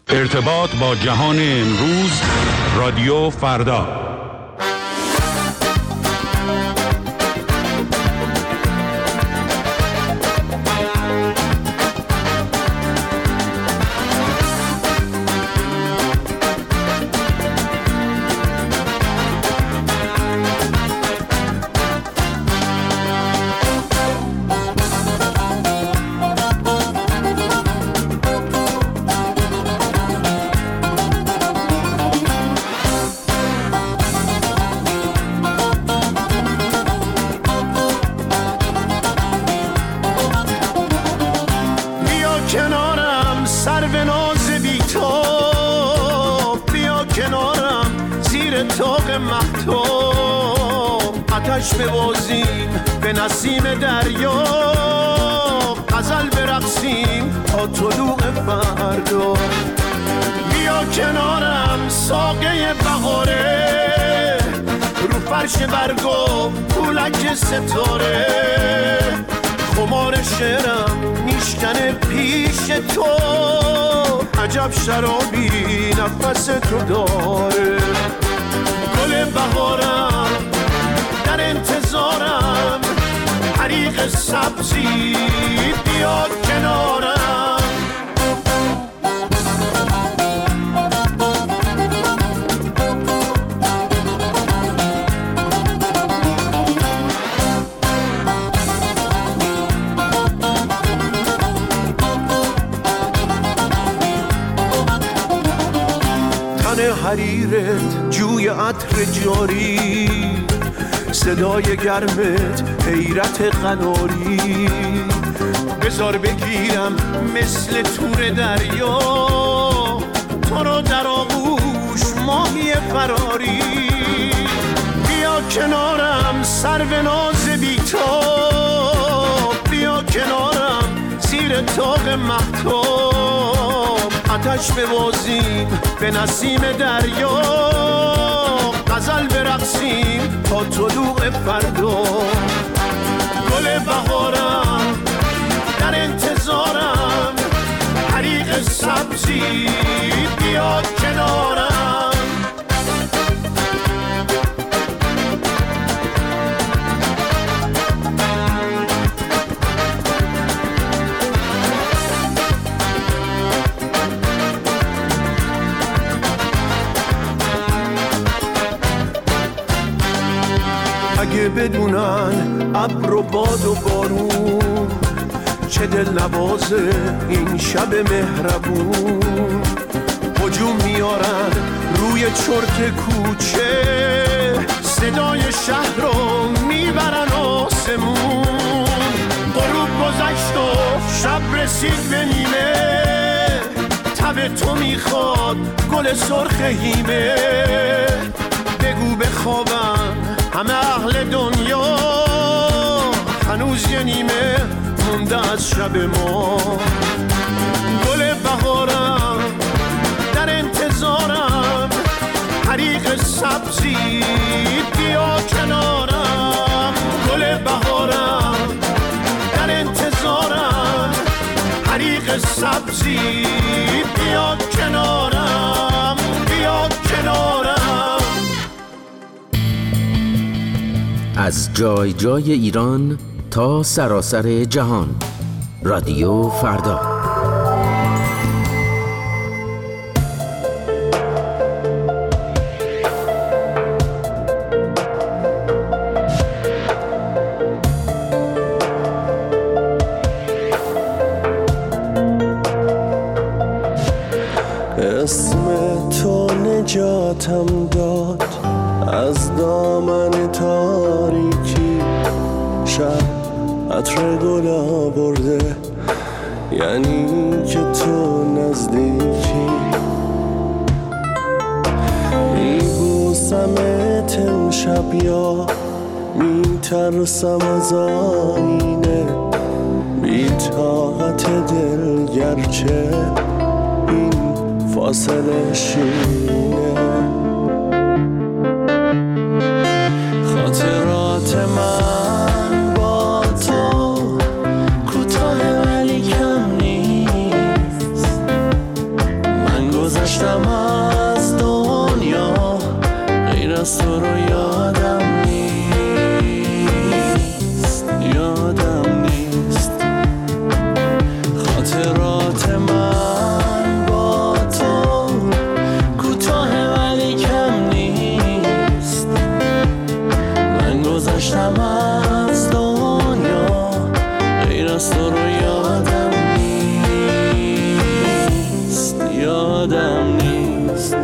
ارتباط با جهان امروز، رادیو فردا. ببازیم به نسیم دریا، غزل برقصیم تا طلوع فردا. بیا کنارم ساقه بهاره، رو فرش برگا پولک ستاره، خمار شعرم میشکنه پیش تو، عجب شرابی نفس تو داره. گل بهارم در انتظارم، حریق سبزی بیا کنارم. تن حریرت جوی عطر جاری، صدای گرمت حیرت قناری، بذار بگیرم مثل تور دریا، تو رو در آغوش ماهی فراری. بیا کنارم سرو ناز بی‌تاب، بیا کنارم زیر طاق مهتاب، آتش ببازیم به نسیم دریا، غزل برقصیم تا طلوع فردا. گل بهارم در انتظارم، حریق سبزی بیا کنارم. اگه بدونن ابر و باد و بارون، چه دل نوازه این شب مهربون، هجوم میارن روی چرت کوچه، صدای شهر رو میبرن آسمون. غروب گذشت و شب رسید به نیمه، تب تو میخواد گل سرخ هیمه، بگو بخوابن همه اهل دنیا، هنوز یه نیمه مونده از شب ما. گل بهارم در انتظارم، حریق سبزی بیا کنارم. گل بهارم در انتظارم، حریق سبزی بیا کنارم، بیا کنارم. از جای جای ایران تا سراسر جهان، رادیو فردا. اسم تو نجاتم داد از دامن تاریکی، شب عطر گل آورده، یعنی که تو نزدیکی. میبوسمت امشب یا میترسم از آینه، بی طاقت دل گرچه این فاصله شینه. خاطرات من با تو کوتاه ولی کم نیست، من گذشتم از دنیا غیر از تو رو یادم نیست، یادم نیست. خاطرات من با تو کوتاه ولی کم نیست. من گذشتم از دنیا غیر از تو رو یادم نیست، یادم نیست.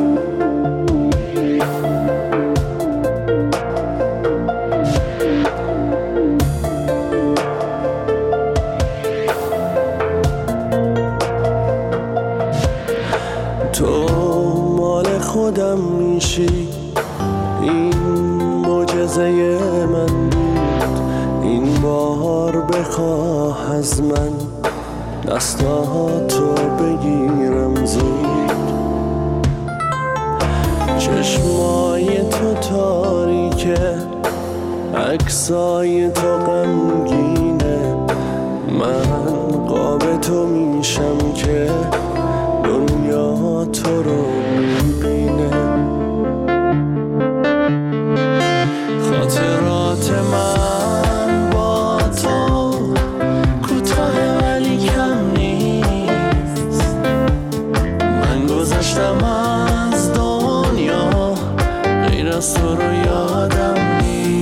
تو مال خودم میشی، این معجزه من بود. این بار بخواه از من دستاتو بگیرم زود. چشمای تو تاریکه، عکسای تو غمگینه. من قاب تو میشم که دنیا تو رو میبینه. خاطرات من با تو کوتاه ولی کم نیست. من گذشتم از دنیا غیر از تو رو یادم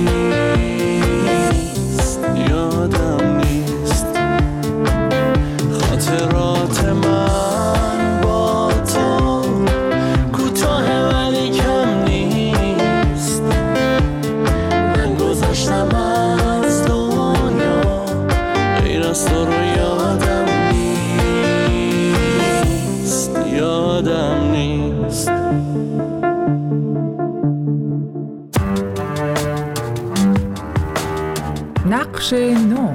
نیست، یادم نیست. خاطرات من با تو کوتاه ولی کم نیست. من گذشتم از دنیا غیر از تو رو یادم نیست، یادم نیست. نقش نو.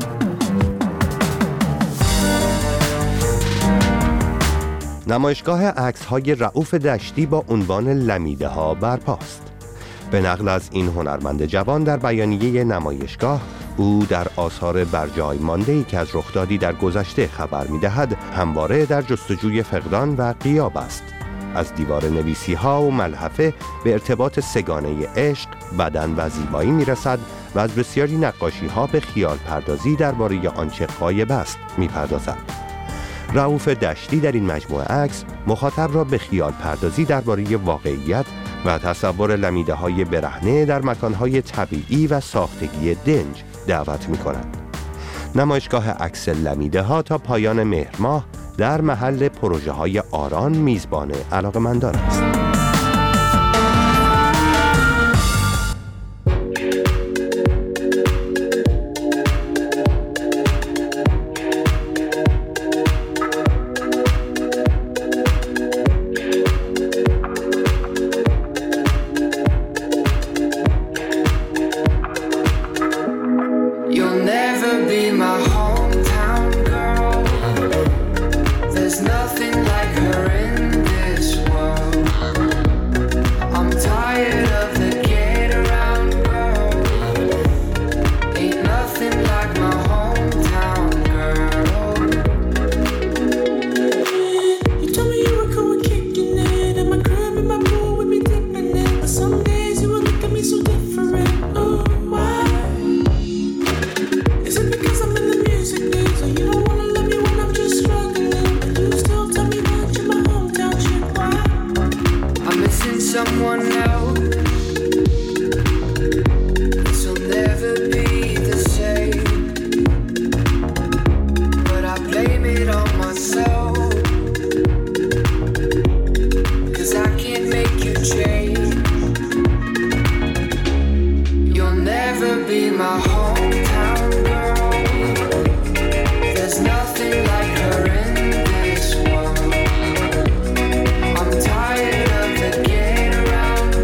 نمایشگاه عکس‌های رؤوف دشتی با عنوان لمیده ها برپاست. به نقل از این هنرمند جوان در بیانیه نمایشگاه، او در آثار برجای مانده‌ای که از رخدادی در گذشته خبر می‌دهد همواره در جستجوی فقدان و غیاب است. از دیوار نویسی‌ها و ملحفه به ارتباط سگانه عشق، بدن و زیبایی می‌رسد و از بسیاری نقاشی‌ها به خیال پردازی درباره آنچه غایب است می‌پردازد. رؤوف دشتی در این مجموعه عکس مخاطب را به خیال پردازی درباره واقعیت و تصور لمیده‌های برهنه در مکان‌های طبیعی و ساختگی دنج دعوت می‌کند. نمایشگاه عکس لمیده‌ها تا پایان مهر ماه در محل پروژه‌های آران میزبان علاقه‌مندان است. Around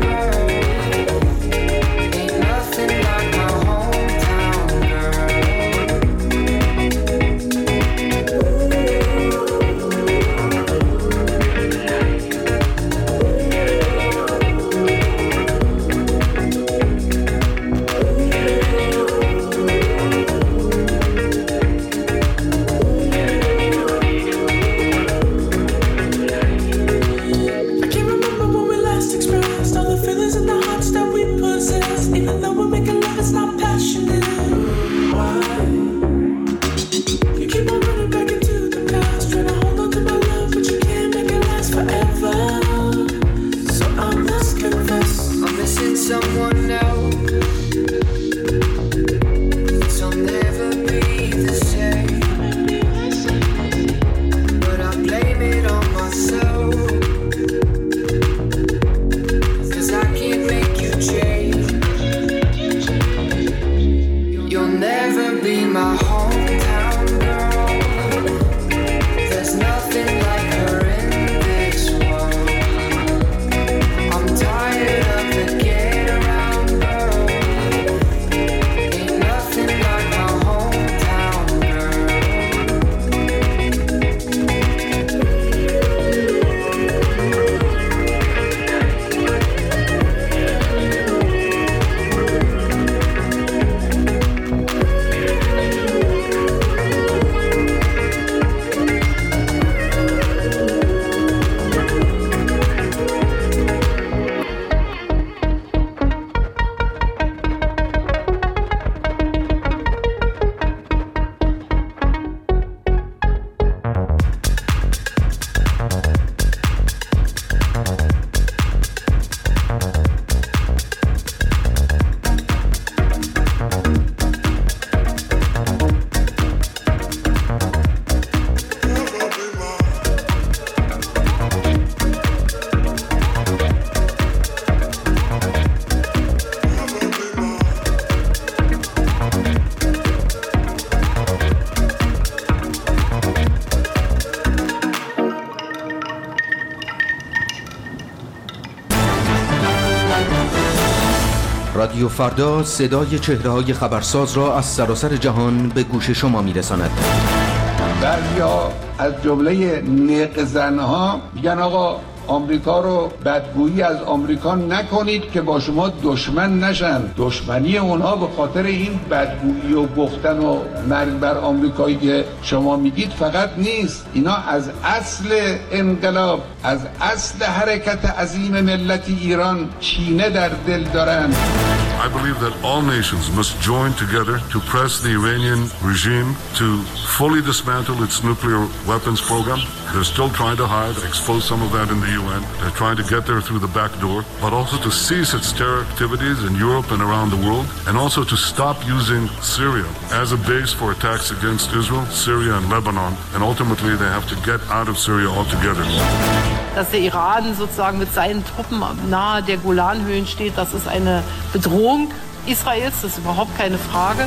رادیو فردا صدای چهره‌های خبرساز را از سراسر جهان به گوش شما می‌رساند. بعضیا از جمله نقزن‌ها میگن آقا آمریکا رو بدگویی از آمریکا نکنید که با شما دشمن نشن. دشمنی اونها به خاطر این بدگویی و گفتن و مرگ بر آمریکایی که شما میگید فقط نیست. اینا از اصل انقلاب، از اصل حرکت عظیم ملت ایران کینه در دل دارن. I believe that all nations must join together to press the Iranian regime to fully dismantle its nuclear weapons program. They're still trying to hide, expose some of that in the UN. They're trying to get there through the back door, but also to cease its terror activities in Europe and around the world, and also to stop using Syria as a base for attacks against Israel, Syria and Lebanon, and ultimately they have to get out of Syria altogether. Dass der Iran sozusagen mit seinen Truppen nahe der Golanhöhen steht, das ist eine Bedrohung Israels, das ist überhaupt keine Frage.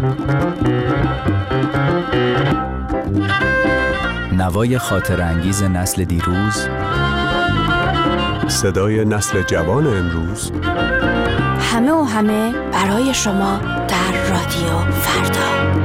نوای خاطر انگیز نسل دیروز، صدای نسل جوان امروز، همه و همه برای شما در رادیو فردا.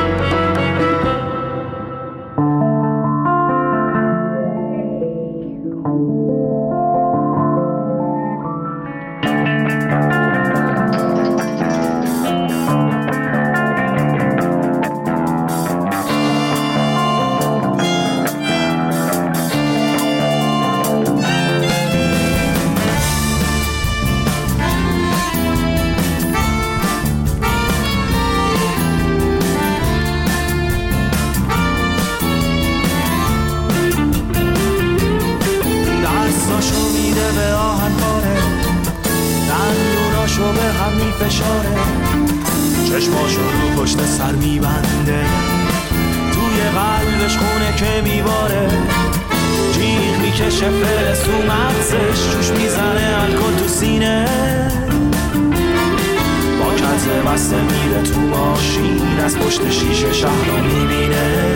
چشماشو رو پشت سر میبنده، توی قلبش خونه که میباره، جیغ میکشه فلس تو مغزش، جوش میزنه الکل تو سینه، با کته بسته میره تو ماشین، از پشت شیشه شهر رو میبینه،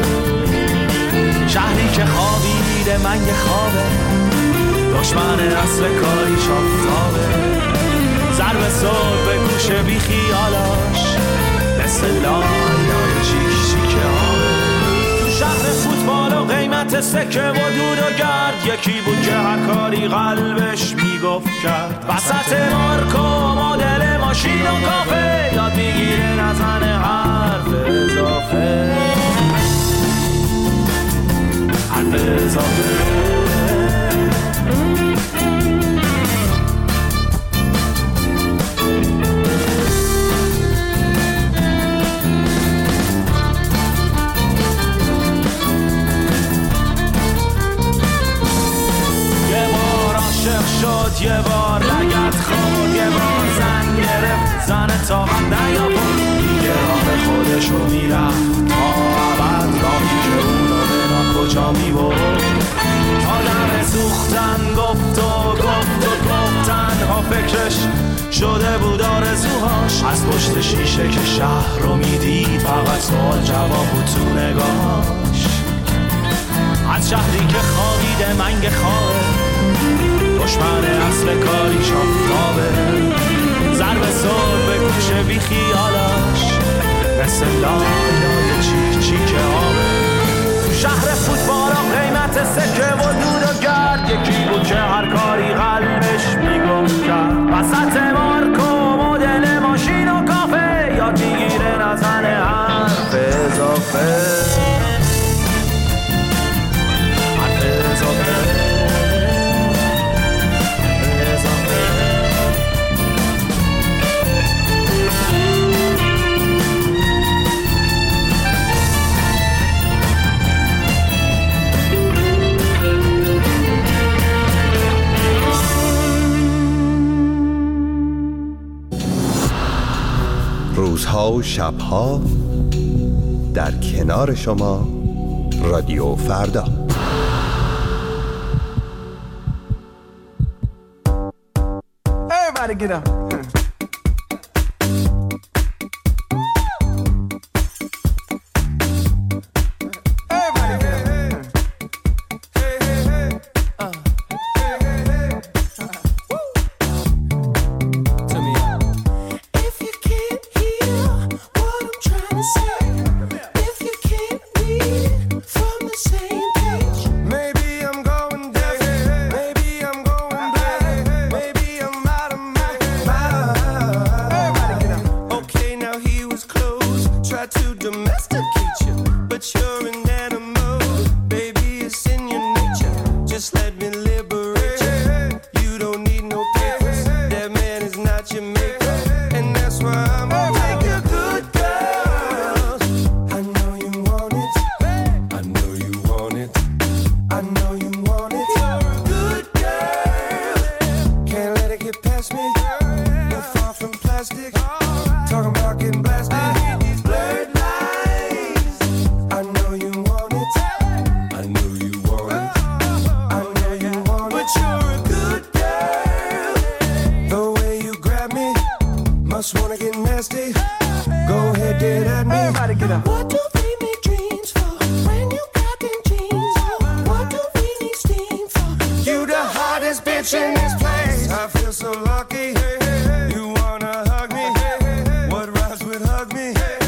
شهری که خوابیده منگ خوابه، دشمن اصل کاریش آفتابه، ضرب صبح به گوشه بی خیالاش، مثل لای چیک چیک آبه. تو شهر فوتبال و قیمت سکه و دود و گرد، یکی بود که هر کاری قلبش میگفت کرد، وسط مارکو مدل ماشین و کافه، یاد میگیره نزنه حرف اضافه، حرف اضافه. یه بار لگت خورد، یه بار زن گرفت، زن طاقت نیاورد، دیگه راه خودشو میرفت تا ابد، راهی که اونو به کجا میبرد، آدم سوختن گفت تنها فکرش شده بود آرزوهاش، از پشت شیشه که شهر رو میدید، فقط سوال جواب بود تو نگاهش، از شهری که خوابیده منگ خوابه، دشمن اصل کاریش آفتابه، ضرب صبح به گوشه بی خیالاش، مثل لای چیک چیک آبه. تو شهر فوتبال و قیمت سکه و دود و گرد، یکی بود که هر کاری قلبش میگفت کرد، وسط مارکو مدل ماشین و کافه، یاد میگیره نزنه حرف اضافه، حرف اضافه. روزها و شبها در کنار شما رادیو فردا. Everybody get up. Talking about getting blasted. I need these blurred lines. Everybody get up. What do we make dreams for? When you got them jeans on. What do we need steam for? You the hottest bitch in this place. I feel so lucky. You wanna hug me? What rhymes with hug me?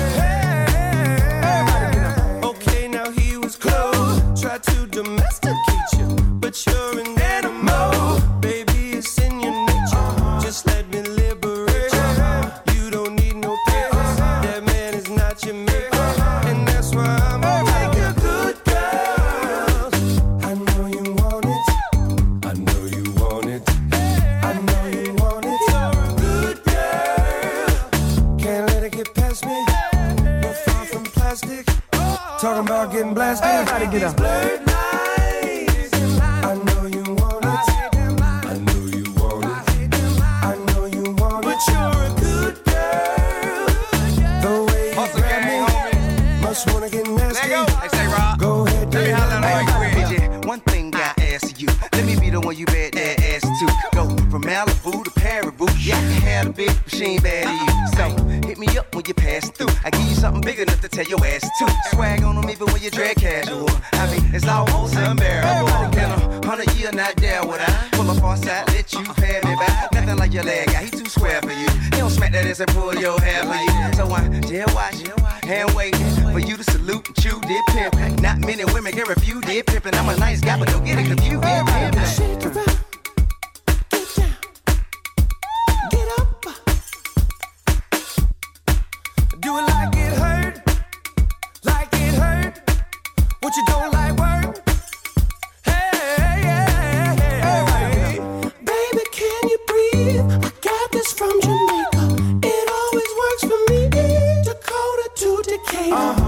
Okay, now he was close. Tried to domesticate you, but you're an animal. Baby, it's in your nature. Just let me liberate you. You don't need no papers. That man is not your maker, and that's why I'm gonna make you good girl. I know you want it. I know you want it. I know you want it. You're a good girl. Can't let it get past me. You're far from plastic. Talking about getting blasted. Everybody get up. I know you want it. I know you want it. I know you want it. But you're a good girl. The way you grab me, must wanna get nasty. Hey, say Rob. Go ahead, let me holler at you. One thing I ask you, let me be the one you bet that ass to. Go from Malibu to Paribu, yeah, I can have a big machine bad to you. So hit me up when you pass through. I give you something big enough to tell your ass to. Swag on them even when you drag casual. I mean, it's almost unbearable. In 100 years, not there would I pull up on side, let you pay me back. Nothing like your leg guy, he too square for you. He don't smack that ass and pull your hair for you. So I'm jail watch, hand waiting for you to salute and chew dip pimp. Not many women can refuse dip pimpin'. I'm a nice guy, but don't get it confused. Shake it up. Get down. Get up. Do it like it hurt. Like it hurt. What you don't like work? Hey. Baby, can you breathe? I got this from Jamaica. It always works for me. Dakota to Decatur.